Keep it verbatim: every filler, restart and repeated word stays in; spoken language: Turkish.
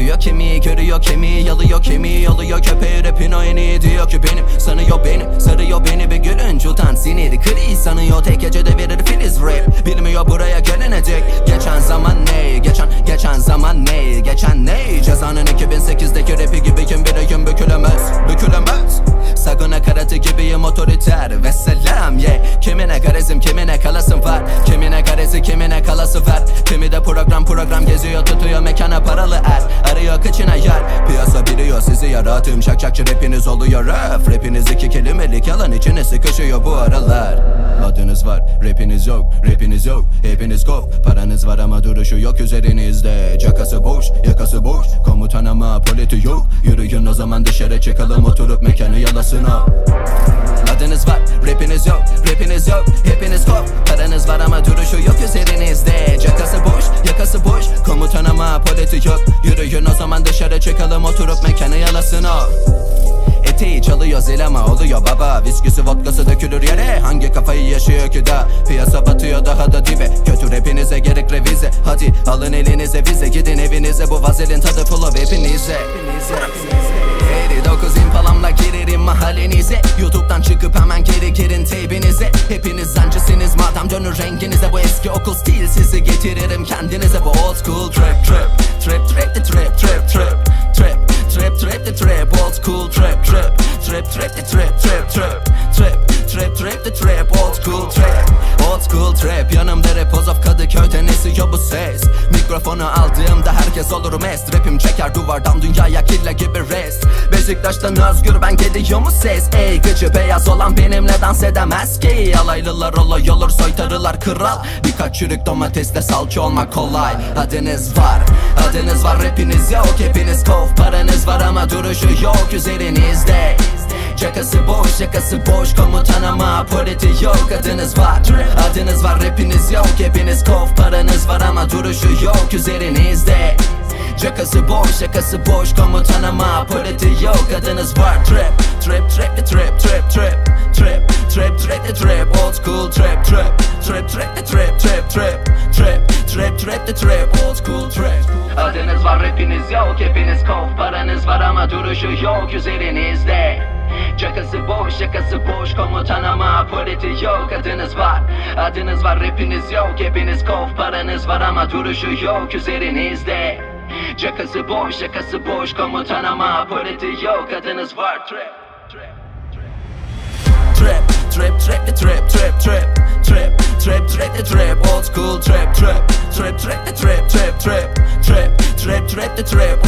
Görüyor kemiği, görüyor kemiği, yalıyor kemiği, oluyor köpeği. Rapin o en iyi diyor ki benim, sanıyor beni, sarıyor beni ve gülünce utan siniri. Kri sanıyor tek gecede verir filiz rap. Bilmiyor buraya gelene dek geçen zaman ne, geçen geçen zaman ne, geçen ne. Cezanın iki bin sekizdeki rapi gibiyim, bireyim bükülemez, bükülemez. Saguna karate gibiyim otoriter ve selam yeah. Kimine garizim, kimine kalasım var, kimine garizi, kimine kalası var. Kimi de program program geziyor, tutuyor mekana paralı er. Arıyor kıçına yer, piyasa biliyor sizi yaratım. Şak şakçı rapiniz oluyor raf. Rapiniz iki kelimelik yalan içine sıkışıyor bu aralar. Adınız var, rapiniz yok, rapiniz yok. Hepiniz kov, paranız var ama duruşu yok üzerinizde. Cakası boş, yakası boş, komutan ama politi yok. Yürüyün o zaman dışarı çıkalım, oturup mekanı yalasına. Adınız var, rapiniz yok, rapiniz yok. Hepiniz kov, paranız var ama duruşu yok üzerinizde. Cakası boş, yakası boş, komutan ama politi yok. Yürüyün o zaman dışarı çıkalım, oturup mekanı yalasına. Eteği çalıyor zil ama oluyor baba. Viskisi vodkası dökülür yere. Hangi kafayı yaşıyor ki da? Piyasa batıyor daha da dibe. Kötü rapinize gerek revize. Hadi alın elinize vize, gidin evinize. Bu vazelin tadı full of hepinize. elli dokuz impalamla girerim mahallenize. YouTube'dan çıkıp hemen geri girin teybinize. Hepiniz zancısınız madem dönür renginize. Bu eski okul stil sizi getiririm kendinize. Bu old school trap trap trap trap the trap trap trap trap trap trap the trap old school trap trap trap trap the trap trap trap trap trap trap the trap old school trap old school trap. Yanımda rap of Kadıköy'den esiyor bu ses. Mikrofonu aldığımda herkes olur mest. Rapim çeker duvardan dünyaya killa gibi rest. Beşiktaş'tan özgür ben geliyor mu ses? Ey gıcı beyaz olan benimle dans edemez ki. Alaylılar olay olur soytarılar kral. Birkaç çürük domatesle salça olmak kolay. Adınız var, adınız var, rapiniz yok. Hepiniz kov, paranız var ama duruşu yok üzerinizde. Cakası boş, yakası boş, komutan ama politi yok. Adınız var, adınız var, rapiniz yok. Hepiniz kov, paranız var ama duruşu yok üzerinizde. Cakası boş, yakası boş, komutan ama politi yok. Adınız var, trap, trap, trap, the trap, trap, trap, trap, trap, trap, the trap, old school trap, trap, trap, trap, the trap, trap, trap, trap, trap, trap, the trap, old school trap. Adınız var, rapiniz yok. Hepiniz kov, paranız var ama duruşu yok üzerinizde. Cakası boş, yakası boş, komutan ama politi yok. Adınız var, adınız var, rapiniz yok. Hepiniz kov, paranız var ama duruşu yok üzerinizde. Cakası boş, yakası boş, komutan ama politi yok. Adınız var, trap Trap, trap, trap, the trap, trap, trap Trap, trap, trap, the trap, old school trap, trap Trap, trap, the trap, trap, trap Trap, trap, trap, the trap,